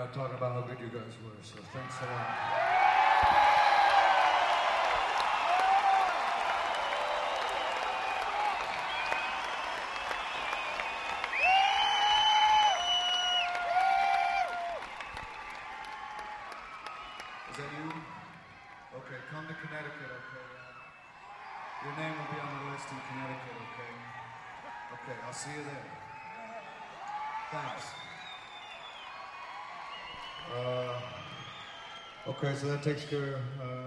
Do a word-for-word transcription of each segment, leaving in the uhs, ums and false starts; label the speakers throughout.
Speaker 1: talking about how good you guys were, so thanks a lot. Is that you? Okay, come to Connecticut, okay? Uh, your name will be on the list in Connecticut, okay? Okay, I'll see you there. Thanks. Uh, okay, so that takes care, uh,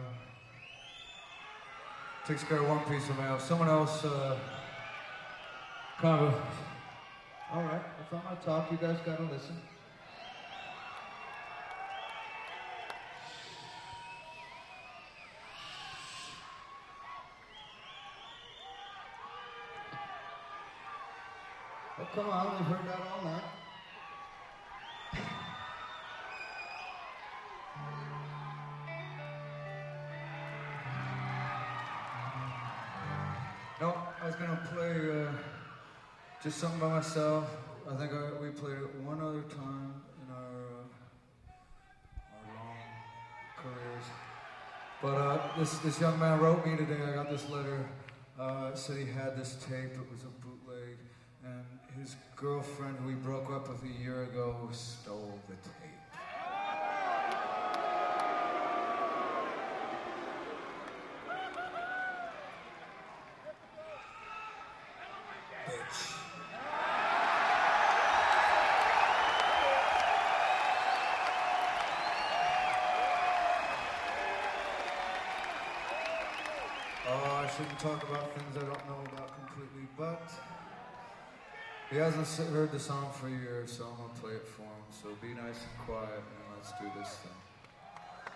Speaker 1: takes care of one piece of mail. Someone else, uh, kind of, all right, if I'm gonna talk, you guys gotta listen. Oh, come on, we've heard that all night. No, I was gonna play uh, just something by myself. I think I, we played it one other time in our, uh, our long careers. But uh, this, this young man wrote me today. I got this letter. Uh, said he had this tape. It was a bootleg. And his girlfriend, who he broke up with a year ago, stole the tape. Bitch. Oh, I shouldn't talk about things I don't know about completely, but he hasn't heard the song for a year, so I'm gonna play it for him. So be nice and quiet, and let's do this thing.